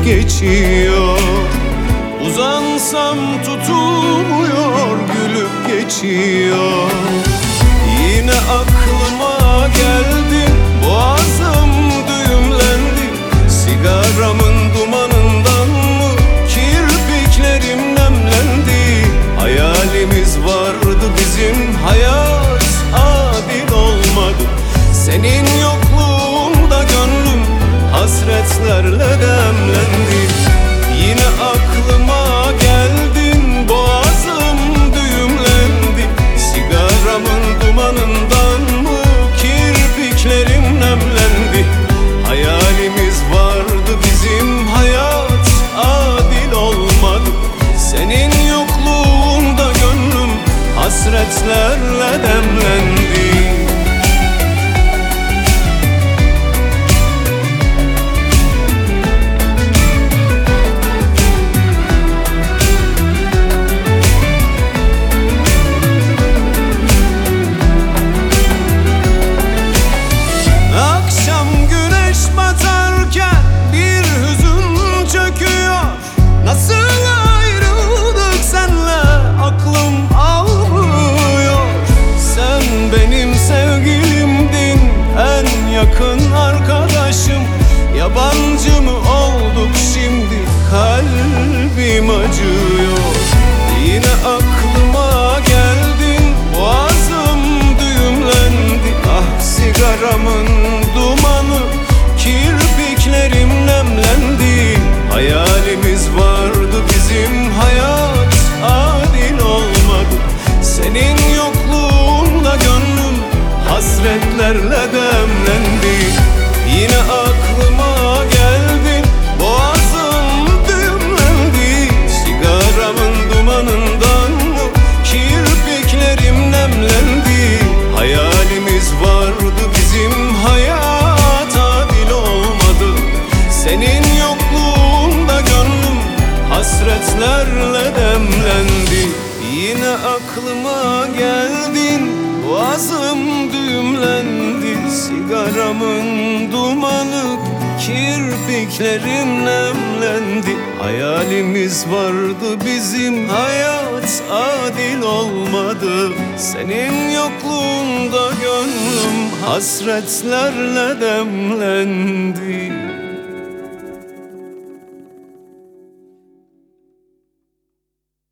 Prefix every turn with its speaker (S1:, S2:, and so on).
S1: geçiyor. Uzansam tutulmuyor, gülüp geçiyor. Yine aklıma geldin, boğazım düğümlendi. Sigaramın dumanından mı kirpiklerim nemlendi? Hayalimiz vardı bizim, hayat adil olmadı. Senin yokluğunda gönlüm hasretlerle demlendi. Yine aklıma geldin, boğazım düğümlendi. Sigaramın dumanından mı kirpiklerim nemlendi? Hayalimiz vardı bizim, hayat adil olmadı. Senin yokluğunda gönlüm hasretlerle demlendi. Yakın arkadaşım, yabancı mı olduk şimdi? Kalbim acıyor. Yine aklıma geldin, boğazım düğümlendi. Ah, sigaramın dumanı, kirpiklerim nemlendi. Hayalimiz vardı bizim, hayat adil olmadı. Senin yokluğunda gönlüm hasretlerle demlendi. Yine aklıma geldin, boğazım düğümlendi. Sigaramın dumanından mı kirpiklerim nemlendi? Hayalimiz vardı bizim, hayat adil olmadı. Senin yokluğunda gönlüm hasretlerle demlendi. Yine aklıma geldin, boğazım düğümlendi. Sigaramın dumanı, kirpiklerim nemlendi. Hayalimiz vardı bizim, hayat adil olmadı. Senin yokluğunda gönlüm hasretlerle demlendi.